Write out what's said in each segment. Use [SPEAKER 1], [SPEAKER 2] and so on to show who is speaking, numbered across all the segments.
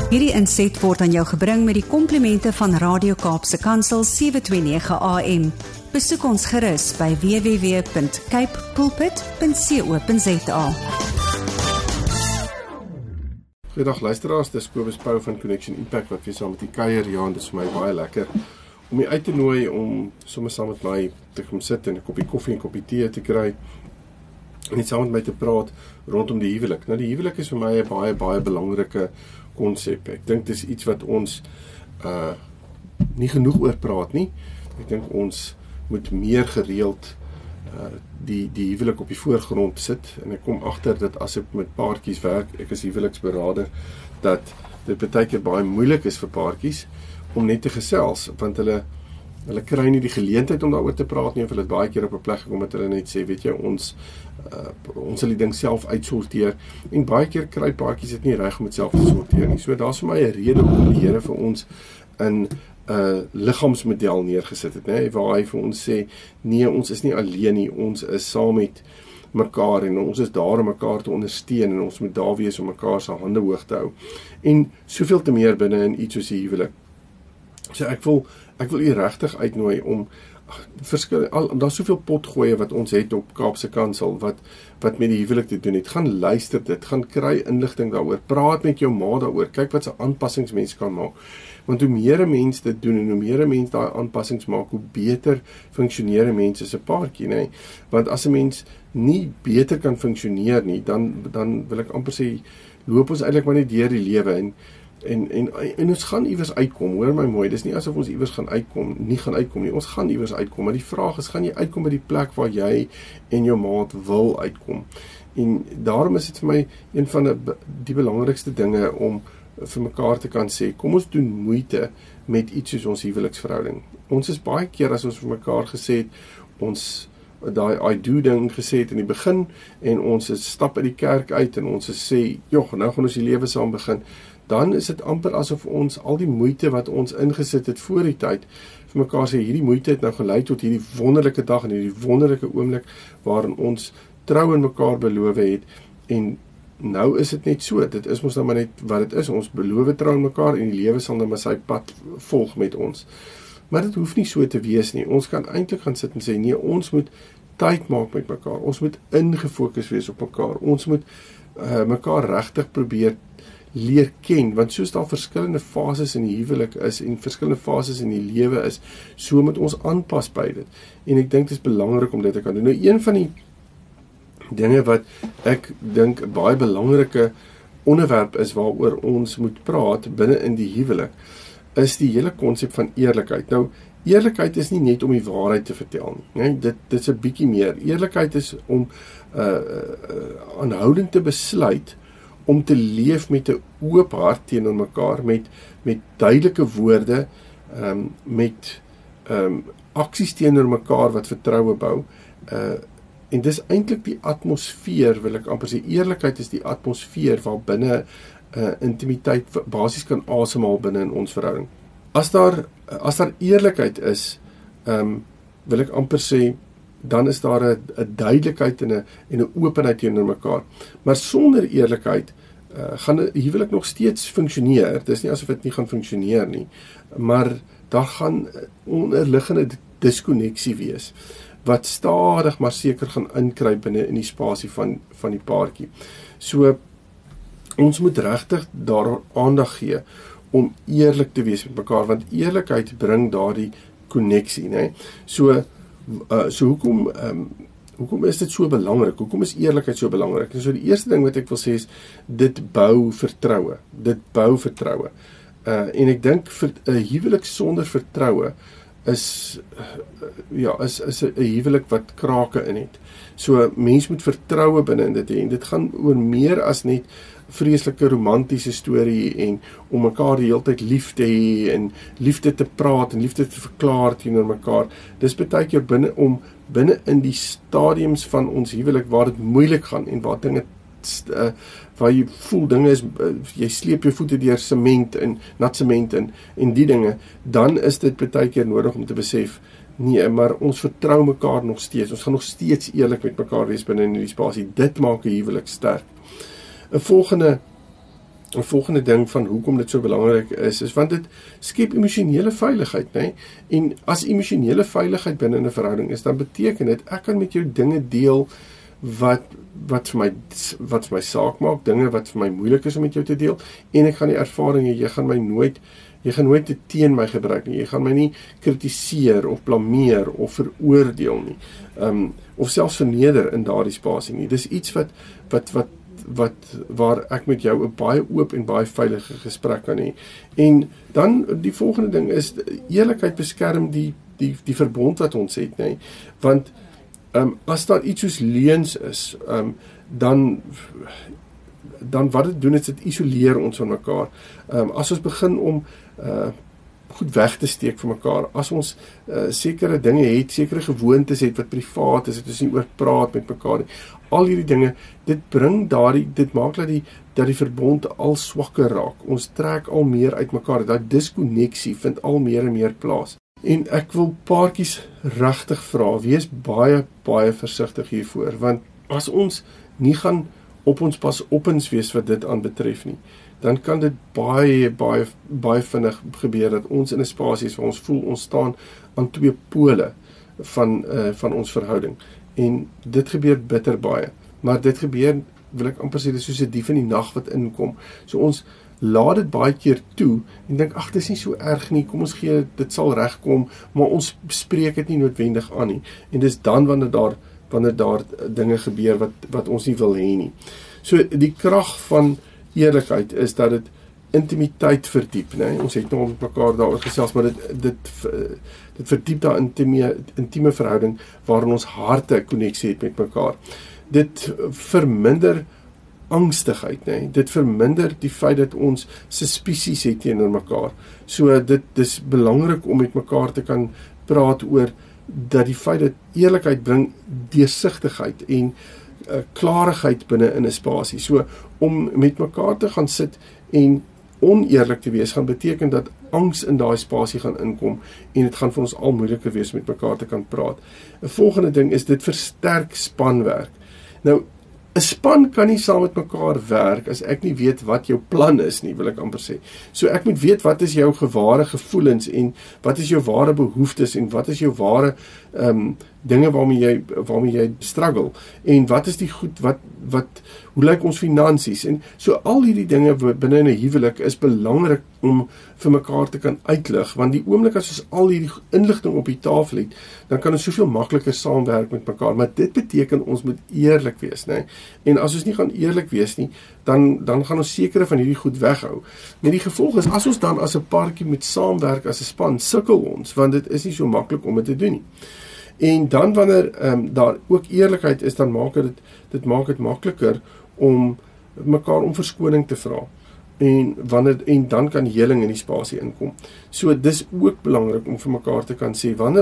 [SPEAKER 1] Hierdie inset word aan jou gebring met die komplimente van Radio Kaapse Kansel 729 AM. Besoek ons gerus by www.capepulpit.co.za.
[SPEAKER 2] Goeiedag luisteraars, dis Kobus Pau van Connection Impact wat weer saam met die kuier, en dit is vir my baie lekker om jy uit te nooi om sommer saam met my te kom sit en 'n koppie koffie en 'n koppie tee te kry en net saam met my te praat rondom die huwelik. Nou die huwelik is vir my 'n baie belangrike konsep. Ek dink dis iets wat ons nie genoeg oor praat nie. Ek dink ons moet meer gereeld die huwelik op die voorgrond sit, en ek kom agter dat as ek met paartjies werk, ek is huweliksberader, dat dit baie keer baie moeilik is vir paartjies om net te gesels, want hulle kry nie die geleentheid om daaroor te praat nie, of hulle het baie keer op 'n plek gekom dat hulle net sê, weet jy, ons sal die ding self uitsorteer, en baie keer kry paartjies dit nie reg om dit self te sorteer nie. So daar's vir my 'n rede om die Here vir ons in liggaamsmodel neergesit het, né, waar hy vir ons sê, nee, ons is nie alleen nie, ons is saam met mekaar, en ons is daar om mekaar te ondersteun, en ons moet daar wees om mekaar se hande hoog te hou, en soveel te meer binne in iets soos die huwelik. So ek wil u regtig uitnooi om daar's soveel potgoeie wat ons het op Kaapse Kansel, wat met die huwelik te doen het. Gaan luister dit, gaan kry inligting daaroor, praat met jou ma daaroor, kyk wat se aanpassings mense kan maak. Want hoe meer 'n mens dit doen, en hoe meer 'n mens daai aanpassings maak, hoe beter funksioneer 'n mens as 'n paartjie, nee. Want as 'n mens nie beter kan funksioneer nie, dan wil ek amper sê, loop ons eintlik maar net deur die lewe, en ons gaan iewers uitkom, hoor my mooi, dis nie asof ons iewers gaan uitkom nie, ons gaan iewers uitkom, maar die vraag is, gaan jy uitkom by die plek waar jy en jou maat wil uitkom? En daarom is dit vir my een van die belangrikste dinge om vir mekaar te kan sê, kom ons doen moeite met iets soos ons huweliksverhouding. Ons is baie keer, as ons vir mekaar gesê het, ons daai I do ding gesê het in die begin, en ons stap uit die kerk uit, en ons sê, joh, nou gaan ons die lewe saam begin, dan is dit amper asof ons al die moeite wat ons ingesit het voor die tyd, vir mekaar sê, hierdie moeite het nou gelei tot hierdie wonderlike dag, en hierdie wonderlike oomblik, waarin ons trou in mekaar beloof het, en nou is dit net so, dit is ons nou maar net wat dit is, ons beloof trou in mekaar, en die lewe sal nou maar sy pad volg met ons. Maar dit hoef nie so te wees nie, ons kan eintlik gaan sit en sê, nee, ons moet tyd maak met mekaar, ons moet ingefokus wees op mekaar, ons moet mekaar regtig probeer leer ken, want soos daar verskillende fases in die huwelik is, en verskillende fases in die lewe is, so moet ons aanpas by dit, en ek dink dit is belangrik om dit te kan doen. Nou, een van die dinge wat ek dink 'n baie belangrike onderwerp is, waaroor ons moet praat binne in die huwelik, is die hele konsep van eerlikheid. Nou, eerlikheid is nie net om die waarheid te vertel nie, nee, dit is 'n bietjie meer. Eerlikheid is om aanhoudend te besluit om te leef met 'n oop hart teenoor mekaar, met duidelike woorde, met aksies teenoor mekaar wat vertroue bou, en dis eintlik die atmosfeer, wil ek amper sê, eerlikheid is die atmosfeer waar binne intimiteit basies kan asemhaal binne in ons verhouding. As daar eerlikheid is, wil ek amper sê, dan is daar 'n duidelikheid en 'n openheid teenoor mekaar. Maar sonder eerlikheid gaan 'n huwelik nog steeds funksioneer. Dit is nie asof dit nie gaan funksioneer nie, maar daar gaan onderliggende diskonneksie wees, wat stadig maar seker gaan inkruip binne in die spasie van die paartjie. So, ons moet regtig daar aandag gee om eerlik te wees met mekaar, want eerlikheid bring daardie konneksie, né? So hoekom is dit so belangrik? Hoekom is eerlikheid so belangrik? En so die eerste ding wat ek wil sê is, dit bou vertroue. En ek dink vir 'n huwelik sonder vertroue is 'n huwelik wat krake in het. So mens moet vertroue binne in dit hê, en dit gaan oor meer as net vreeslike romantiese storie, en om mekaar die hele tyd lief te hê, en liefde te praat, en liefde te verklaar teenoor mekaar. Dis baie keer binne in die stadiums van ons huwelik, waar dit moeilik gaan, en waar dinge waar jy voel dinge is, jy sleep jou voete deur sement en nat sement en die dinge, dan is dit baie keer nodig om te besef, nee, maar ons vertrou mekaar nog steeds, ons gaan nog steeds eerlik met mekaar wees binne in die spasie, dit maak 'n huwelik sterk. 'n volgende 'n volgende ding van hoekom dit so belangrik is want dit skep emosionele veiligheid, né? En as emosionele veiligheid binne 'n verhouding is, dan beteken dit ek kan met jou dinge deel wat vir my saak maak, dinge wat vir my moeilik is om met jou te deel, en ek gaan die ervaring hê, jy gaan nooit dit teen my gebruik nie, jy gaan my nie kritiseer of blameer of veroordeel nie, of selfs verneder in daardie spasie nie. Dis iets waar ek met jou 'n baie oop en baie veilige gesprek kan hê. En dan die volgende ding is eerlikheid beskerm die verbond wat ons het, nee. Want as daar iets soos leuns is, dan wat dit doen is dit isoleer ons van mekaar. As ons begin om goed weg te steek vir mekaar, as ons sekere dinge het, sekere gewoontes het wat privaat is, dit is nie oor praat met mekaar, al hierdie dinge, dit maak dat die verbond al swakker raak. Ons trek al meer uit mekaar, dat diskonneksie vind al meer en meer plaas. En ek wil paartjies regtig vra, wees baie, baie versigtig hiervoor, want as ons nie gaan op ons pas opens wees wat dit aanbetref nie, dan kan dit baie, baie, baie vinnig gebeur dat ons in 'n spasie is waar ons voel ons staan aan twee pole van ons verhouding. En dit gebeur bitter baie, maar dit gebeur, wil ek amper sê, dit is soos 'n dief in die nag wat inkom. So ons laat dit baie keer toe en dink, ag, dit is nie so erg nie, kom ons gee, dit sal regkom, maar ons spreek dit nie noodwendig aan nie. En dis dan wanneer daar dinge gebeur wat ons nie wil hê nie. So die krag van eerlikheid is dat dit intimiteit verdiep, né? Ons het nou met mekaar daaroor gesels, maar dit verdiep daai intieme verhouding waarin ons harte koneksie het met mekaar. Dit verminder angstigheid, né? Dit verminder die feit dat ons suspisies het teenoor mekaar. So dit is belangrik om met mekaar te kan praat oor dat die feit dat eerlikheid bring deursigtigheid en klarigheid binne in 'n spasie. So om met mekaar te gaan sit en oneerlik te wees gaan beteken dat angs in daai spasie gaan inkom en dit gaan vir ons al moeiliker wees met mekaar te kan praat. 'n Volgende ding is dit versterk spanwerk. Nou 'n span kan nie saam met mekaar werk as ek nie weet wat jou plan is nie, wil ek amper sê. So ek moet weet wat is jou ware gevoelens en wat is jou ware behoeftes en wat is jou ware dinge waarmee jy struggle en wat is die goed, hoe lyk ons finansies en so al hierdie dinge binne in 'n huwelik is belangrik om vir mekaar te kan uitlig, want die oomblik as ons al hierdie inligting op die tafel het, dan kan ons soveel makliker saamwerk met mekaar, maar dit beteken ons moet eerlik wees, né? En as ons nie gaan eerlik wees nie, dan gaan ons sekere van hierdie goed weghou. Met die gevolg is, as ons dan as 'n paartjie moet saamwerk as 'n span, sukkel ons, want dit is nie so maklik om dit te doen nie. En dan wanneer daar ook eerlikheid is, dan maak dit makliker om mekaar om verskoning te vra. En dan kan heling in die spasie inkom. So dis ook belangrik om vir mekaar te kan sê, wanneer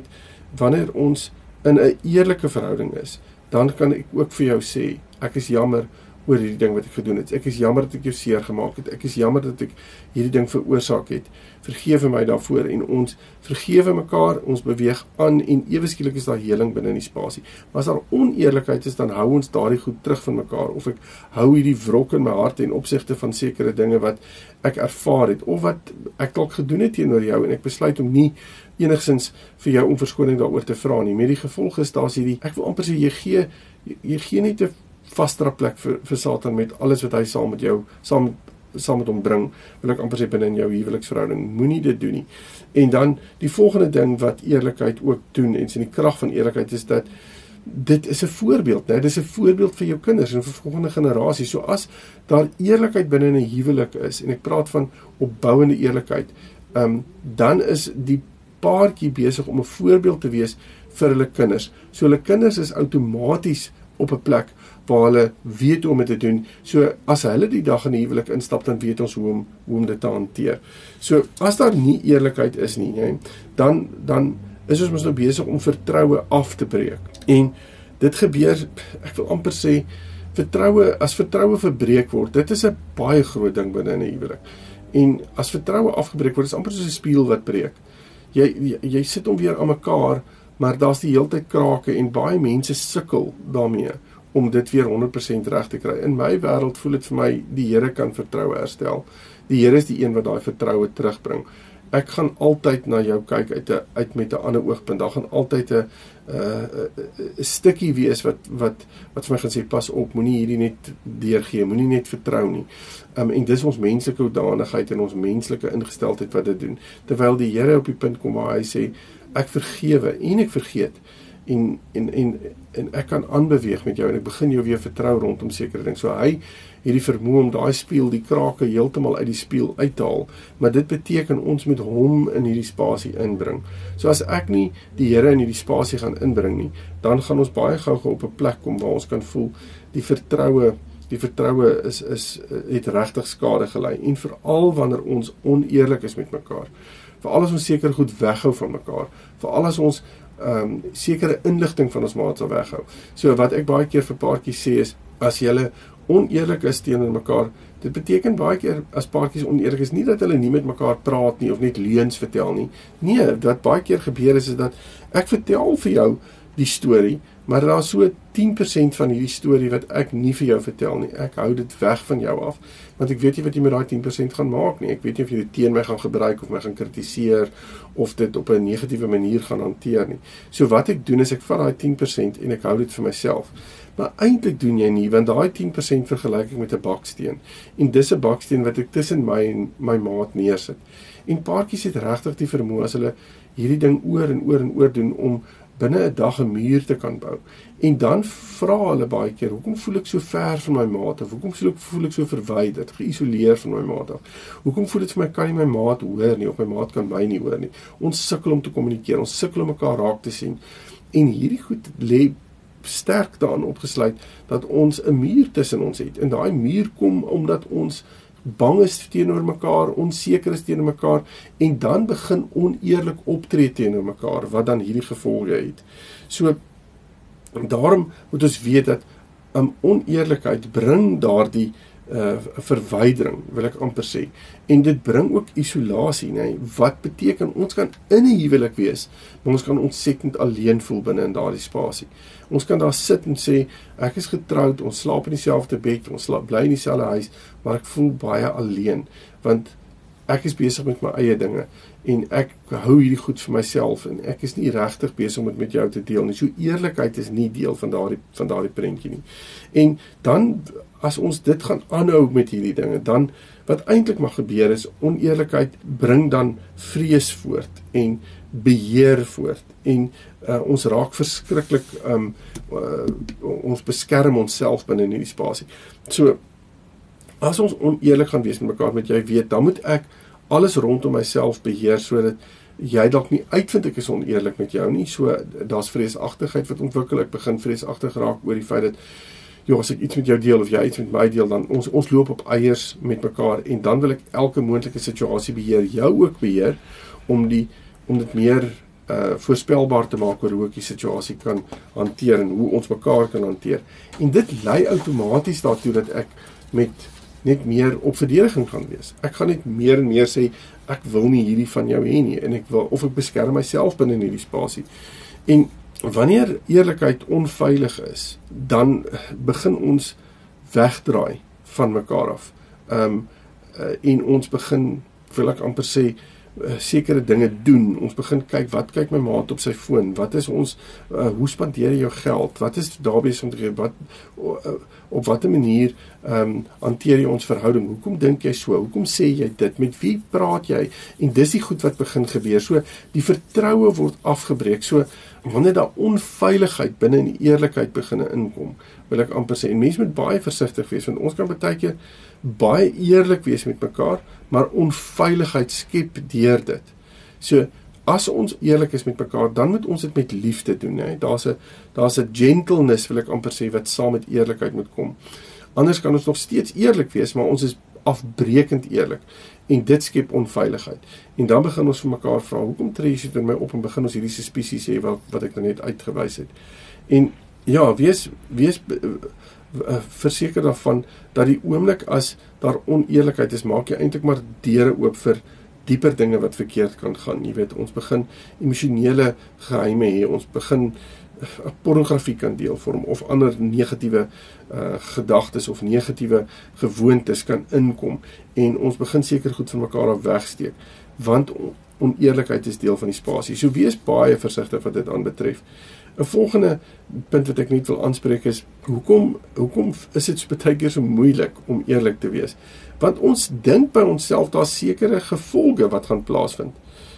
[SPEAKER 2] ons in 'n eerlike verhouding is, dan kan ek ook vir jou sê, ek is jammer oor hierdie ding wat ek gedoen het. Ek is jammer dat ek jou seer gemaak het. Ek is jammer dat ek hierdie ding veroorsaak het. Vergewe my daarvoor en ons vergewe mekaar, ons beweeg aan en ewe skielik is daar heling binne in die spasie. Maar as daar oneerlikheid is, dan hou ons daardie goed terug van mekaar of ek hou hierdie wrok in my hart en opsigte van sekere dinge wat ek ervaar het of wat ek dalk gedoen het teenoor jou en ek besluit om nie enigsins vir jou om verskoning daaroor te vra nie. Met die gevolg is daar's hierdie, ek wil amper sê jy gee net 'n vasdra plek vir Satan met alles wat hy saam met hom bring, wil ek amper sê binne in jou huweliksverhouding. Moenie dit doen nie. En dan die volgende ding wat eerlikheid ook doen en sien die krag van eerlikheid is dat dit is 'n voorbeeld, né? Dit is 'n voorbeeld vir jou kinders en vir volgende generasies. So as daar eerlikheid binne in 'n huwelik is en ek praat van opbouende eerlikheid, dan is die paartjie besig om 'n voorbeeld te wees vir hulle kinders. So hulle kinders is outomaties op 'n plek waar hulle weet hoe om dit te doen. So as hulle die dag in die huwelik instap, dan weet ons hoe om dit te hanteer. So as daar nie eerlikheid is nie, dan is ons mos nou besig om vertroue af te breek. En dit gebeur, ek wil amper sê, as vertroue verbreek word, dit is 'n baie groot ding binne in 'n huwelik. En as vertroue afgebreek word, is amper soos 'n spieël wat breek. Jy sit hom weer aan mekaar, maar daar's die heeltyd krake en baie mense sukkel daarmee om dit weer 100% reg te kry. In my wêreld voel dit vir my, die Here kan vertroue herstel. Die Here is die een wat daai vertroue terugbring. Ek gaan altyd na jou kyk uit met 'n ander oogpunt. Daar gaan altyd 'n stukkie wees wat vir my gaan sê, pas op, moenie hierdie net deurgee, moenie net vertrou nie. En dis ons menslike hoedanigheid en ons menslike ingesteldheid wat dit doen. Terwyl die Here op die punt kom waar hy sê, ek vergewe en ek vergeet. En ek kan aanbeweeg met jou en ek begin jou weer vertrou rondom sekere dinge. So hy hierdie vermoë om daai spieël, die krake heeltemal uit die spieël uit te haal, maar dit beteken ons moet hom in hierdie spasie inbring. So as ek nie die Here in hierdie spasie gaan inbring nie, dan gaan ons baie gou op 'n plek kom waar ons kan voel die vertroue het regtig skade gelei, en veral wanneer ons oneerlik is met mekaar, veral as ons seker goed weghou van mekaar, veral as ons sekere inligting van ons maat sal weghou. So wat ek baie keer vir paartjies sê is, as julle oneerlik is teenoor mekaar, dit beteken baie keer as paartjies oneerlik is, nie dat hulle nie met mekaar praat nie, of net leuns vertel nie. Nee, wat baie keer gebeur is dat ek vertel vir jou die storie, maar daar is so 10% van hierdie storie wat ek nie vir jou vertel nie. Ek hou dit weg van jou af, want ek weet nie wat jy met daai 10% gaan maak nie. Ek weet nie of jy dit teen my gaan gebruik, of my gaan kritiseer, of dit op 'n negatiewe manier gaan hanteer nie. So wat ek doen is, ek vat daai 10% en ek hou dit vir myself. Maar eintlik doen jy nie, want daai 10% vergelyk ek met 'n baksteen. En dis 'n baksteen wat ek tussen my en my maat neersit. En paartjies het regtig die vermoë as hulle hierdie ding oor en oor en oor doen om binne 'n dag 'n muur te kan bou. En dan vra hulle baie keer, hoekom voel ek so ver van my maat af? Hoekom voel ek so verwyderd, geïsoleer van my maat af? Hoekom voel dit vir my, kan nie my maat hoor nie, of my maat kan my nie hoor nie? Ons sukkel om te kommunikeer, ons sukkel om mekaar raak te sien. En hierdie goed lê sterk daarin opgesluit, dat ons 'n muur tussen ons het. En daai muur kom omdat ons bang is teenoor mekaar, onseker is teenoor mekaar, en dan begin oneerlik optree teenoor mekaar, wat dan hierdie gevolge het. So, daarom moet ons weet dat oneerlikheid bring daardie verwydering, wil ek amper sê, en dit bring ook isolasie, nee? Wat beteken, ons kan in 'n huwelik wees, maar ons kan ontsettend alleen voel binne in daardie spasie. Ons kan daar sit en sê, ek is getroud, ons slaap in dieselfde bed, ons bly in dieselfde huis, maar ek voel baie alleen, want ek is besig met my eie dinge, en ek hou hierdie goed vir myself, en ek is nie regtig besig om dit met jou te deel nie. So eerlikheid is nie deel van daardie prentjie nie. En dan, as ons dit gaan aanhou met hierdie dinge, dan, wat eintlik mag gebeur is, oneerlikheid bring dan vrees voort, en beheer voort, en ons raak verskriklik, ons beskerm onsself binne in die spasie. So, as ons oneerlik gaan wees met mekaar, met jy weet, dan moet ek alles rondom myself beheer, sodat jy dalk nie uitvind ek is oneerlik met jou nie. So, daar's vreesagtigheid wat ontwikkel, ek begin vreesagtig raak oor die feit dat, as ek iets met jou deel, of jy iets met my deel, dan ons loop op eiers met mekaar, en dan wil ek elke moontlike situasie beheer, jou ook beheer, om dit meer voorspelbaar te maak oor hoe ek die situasie kan hanteer, en hoe ons mekaar kan hanteer. En dit lei outomaties daartoe dat ek net meer op verdediging gaan wees. Ek gaan net meer en meer sê, ek wil nie hierdie van jou hê nie, en ek beskerm myself binne in hierdie spasie. En wanneer eerlikheid onveilig is, dan begin ons wegdraai van mekaar af. En ons begin, wil ek amper sê, sekere dinge doen. Ons begin kyk, wat kyk my maat op sy foon? Wat is ons, hoe spandeer jy jou geld? Wat is daar besig om te gee? Op watter manier hanteer jy ons verhouding? Hoekom dink jy so? Hoekom sê jy dit? Met wie praat jy? En dis die goed wat begin gebeur. So, die vertroue word afgebreek. So, wanneer daar onveiligheid binne in die eerlikheid begin inkom, wil ek amper sê, en mense moet baie versigtig wees, want ons kan baie keer baie eerlik wees met mekaar, maar onveiligheid skep deur dit. So, as ons eerlik is met mekaar, dan moet ons dit met liefde doen. Daar's 'n gentleness, wil ek amper sê, wat saam met eerlikheid moet kom. Anders kan ons nog steeds eerlik wees, maar ons is afbrekend eerlik. En dit skep onveiligheid. En dan begin ons vir mekaar vra, hoekom tree jy met my op, en begin ons hierdie suspicies hê wat ek nou net uitgewys het. En ja, wees verseker daarvan, dat die oomblik as daar oneerlikheid is, maak jy eintlik maar deure oop vir dieper dinge wat verkeerd kan gaan. Jy weet, ons begin emosionele geheime hê, ons begin pornografie kan deelvorm of ander negatiewe gedagtes of negatiewe gewoontes kan inkom en ons begin seker goed van mekaar af wegsteek, want oneerlikheid is deel van die spasie. So wees baie versigtig wat dit aanbetref. 'n Volgende punt wat ek net wil aanspreek is, hoekom is dit baie keer so moeilik om eerlik te wees? Want ons dink by onsself daar sekere gevolge wat gaan plaasvind.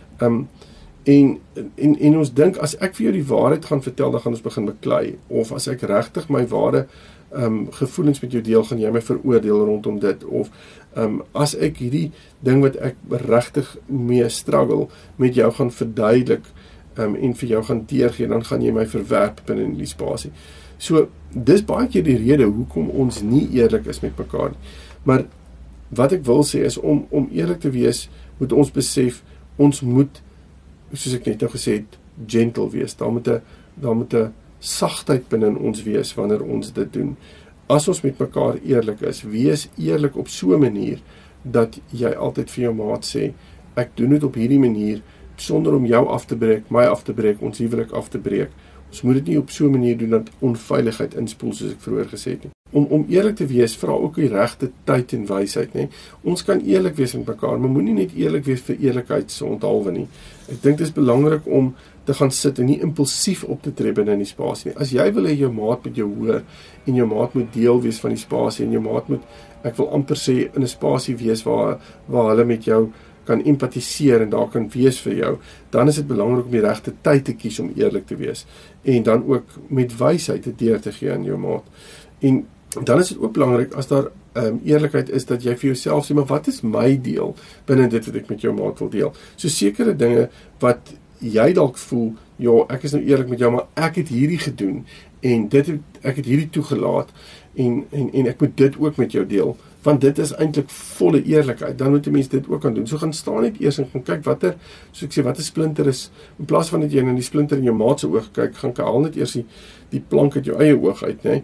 [SPEAKER 2] En ons dink, as ek vir jou die waarheid gaan vertel, dan gaan ons begin beklei, of as ek regtig my ware gevoelens met jou deel, gaan jy my veroordeel rondom dit, of as ek hierdie ding wat ek regtig mee struggle, met jou gaan verduidelik, en vir jou gaan deurgee, dan gaan jy my verwerp binne in die spasie. So, dis baie keer die rede hoekom ons nie eerlik is met mekaar nie. Maar wat ek wil sê is, om eerlik te wees, moet ons besef, ons moet, soos ek net nou gesê het, gentle wees. Daar moet 'n sagtheid binne in ons wees wanneer ons dit doen. As ons met mekaar eerlik is, wees eerlik op so 'n manier dat jy altyd vir jou maat sê, ek doen dit op hierdie manier sonder om jou af te breek, my af te breek, ons huwelik af te breek. Ons moet dit nie op so 'n manier doen dat onveiligheid inspoel, soos ek vroeër gesê het nie. Om eerlik te wees, vra ook die regte tyd en wysheid, nee. Ons kan eerlik wees met mekaar, maar moenie net eerlik wees vir eerlikheid se onthaalwe nie. Ek dink dit is belangrik om te gaan sit en nie impulsief op te tree binne in die spasie nie. As jy wil hê jou maat met jou hoor en jou maat moet deel wees van die spasie en jou maat moet, ek wil amper sê, in 'n spasie wees waar hulle met jou kan empatiseer en daar kan wees vir jou, dan is dit belangrik om die regte tyd te kies om eerlik te wees en dan ook met wysheid dit deur te gee aan jou maat. En dan is dit ook belangrik as daar eerlikheid is dat jy vir jouself sê, maar wat is my deel binne dit wat ek met jou maat wil deel? So sekere dinge wat jy dalk voel, ja, ek is nou eerlik met jou, maar ek het hierdie gedoen en ek het hierdie toegelaat en ek moet dit ook met jou deel, want dit is eintlik volle eerlikheid, dan moet die mens dit ook kan doen. So gaan staan net eers en gaan kyk watter, so ek sê, watter splinter is, in plaas van dat jy in die splinter in jou maat se oog kyk, gaan haal net eers die plank uit jou eie oog uit, nee.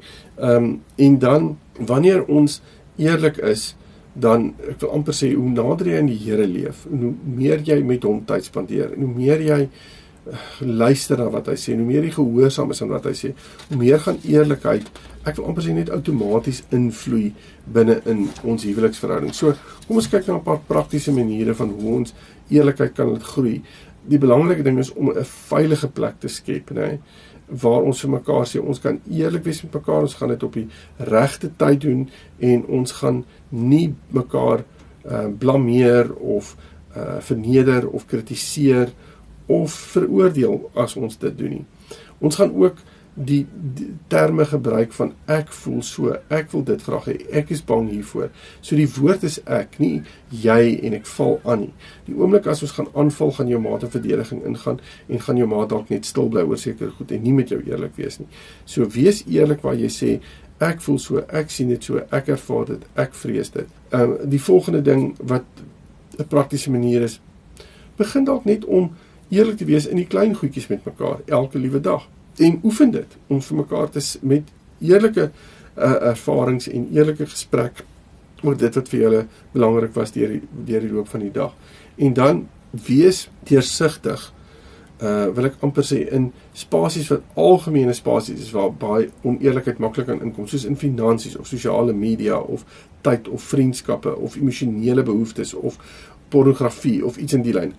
[SPEAKER 2] En dan, wanneer ons eerlik is, dan, ek wil amper sê, hoe nader jy in die Here leef, en hoe meer jy met hom tyd spandeer, en hoe meer jy luister na wat hy sê, en hoe meer jy gehoorsaam is aan wat hy sê, hoe meer gaan eerlikheid, ek wil amper sê, net outomaties invloei binne in ons huweliksverhouding. So, kom ons kyk na 'n paar praktiese maniere van hoe ons eerlikheid kan laat groei. Die belangrike ding is om 'n veilige plek te skep, nee, waar ons vir mekaar sê, ons kan eerlik wees met mekaar, ons gaan dit op die regte tyd doen, en ons gaan nie mekaar blameer, of verneder, of kritiseer, of veroordeel as ons dit doen nie. Ons gaan ook die terme gebruik van ek voel so, ek wil dit graag hê, ek is bang hiervoor. So die woord is ek, nie jy en ek val aan nie. Die oomblik as ons gaan aanval, gaan jou maat in verdediging ingaan en gaan jou maat dalk net stil bly oor sekere goed en nie met jou eerlik wees nie. So wees eerlik waar jy sê, ek voel so, ek sien dit so, ek ervaar dit, ek vrees dit. Die volgende ding wat 'n praktiese manier is, begin dalk net om eerlik te wees in die klein goedjies met mekaar, elke liewe dag. En oefen dit, om vir mekaar met eerlike ervarings en eerlike gesprek oor dit wat vir julle belangrik was deur die loop van die dag. En dan wees deursigtig, wil ek amper sê, in spasies wat algemene spasies is, waar baie oneerlikheid maklik kan inkom, soos in finansies, of sosiale media, of tyd, of vriendskappe, of emosionele behoeftes, of pornografie, of iets in die lyn.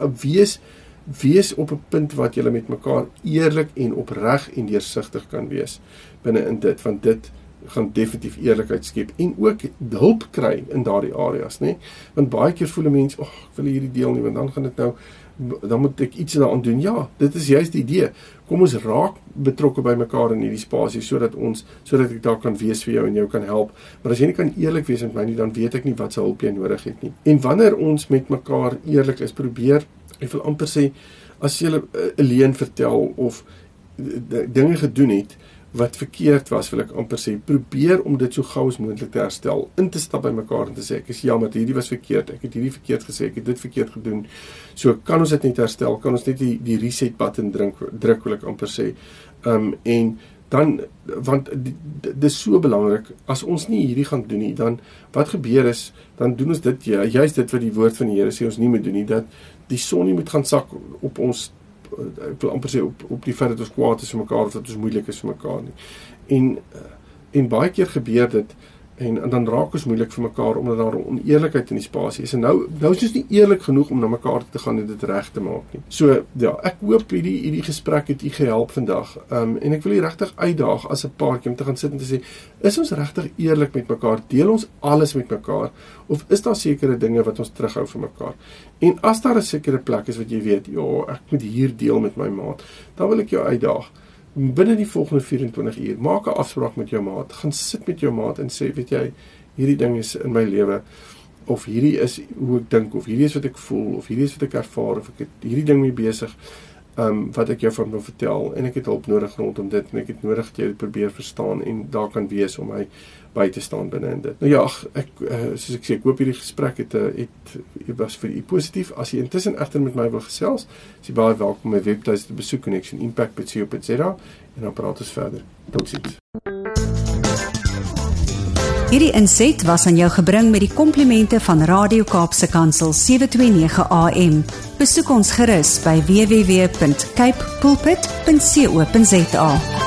[SPEAKER 2] Wees op 'n punt wat julle met mekaar eerlik en opreg en deursigtig kan wees binne in dit, want dit gaan definitief eerlikheid skep en ook hulp kry in daardie areas, né? Want baie keer voel 'n mens, ek wil hierdie deel nie, want dan gaan dit nou, dan moet ek iets daaraan doen. Ja, dit is juist die idee. Kom ons raak betrokke by mekaar in hierdie spasie, sodat ek daar kan wees vir jou en jou kan help. Maar as jy nie kan eerlik wees met my nie, dan weet ek nie wat se hulp jy nodig het nie. En wanneer ons met mekaar eerlik is, probeer, ek wil amper sê, as jy 'n leuen vertel of dinge gedoen het wat verkeerd was, wil ek amper sê, probeer om dit so gou as moontlik te herstel, in te stap by mekaar en te sê, ek is jammer, hierdie was verkeerd, ek het hierdie verkeerd gesê, ek het dit verkeerd gedoen. So kan ons dit net herstel, kan ons net die reset button druk, wil ek amper sê. En dan, want dit is so belangrik, as ons nie hierdie gaan doen nie, dan wat gebeur is, dan doen ons dit, juist dit wat die woord van die Here sê, ons nie moet doen nie, dat die son nie moet gaan sak op ons ek wil amper sê op die feit dat ons kwaad is vir mekaar of dat ons moeilik is vir mekaar nie. En baie keer gebeur dit en dan raak ons moeilik vir mekaar omdat daar oneerlikheid in die spasie is. En nou is ons nie eerlik genoeg om na mekaar te gaan en dit reg te maak nie. So ja, ek hoop hierdie gesprek het u gehelp vandag. En ek wil u regtig uitdaag as 'n paartjie om te gaan sit en te sê, is ons regtig eerlik met mekaar? Deel ons alles met mekaar of is daar sekere dinge wat ons terughou vir mekaar? En as daar 'n sekere plek is wat jy weet, ja, ek moet hier deel met my maat, dan wil ek jou uitdaag. Binne die volgende 24 uur, maak 'n afspraak met jou maat, gaan sit met jou maat en sê, weet jy, hierdie ding is in my lewe, of hierdie is hoe ek dink, of hierdie is wat ek voel, of hierdie is wat ek ervaar, of ek het hierdie ding mee besig, wat ek jou van wil vertel, en ek het hulp nodig rondom dit, en ek het nodig dat jy dit probeer verstaan, en daar kan wees om my by te staan binne in dit. Nou ja, soos ek sê, ek hoop hierdie gesprek het was vir u positief. As jy intussen egter met my wil gesels, is jy baie welkom om my webtuiste te besoek, connectionimpact.co.za, en dan praat ons verder. Totsiens.
[SPEAKER 1] Hierdie inset was aan jou gebring met die komplimente van Radio Kaapse Kansel 729 AM. Besoek ons gerus by www.cape pulpit.co.za.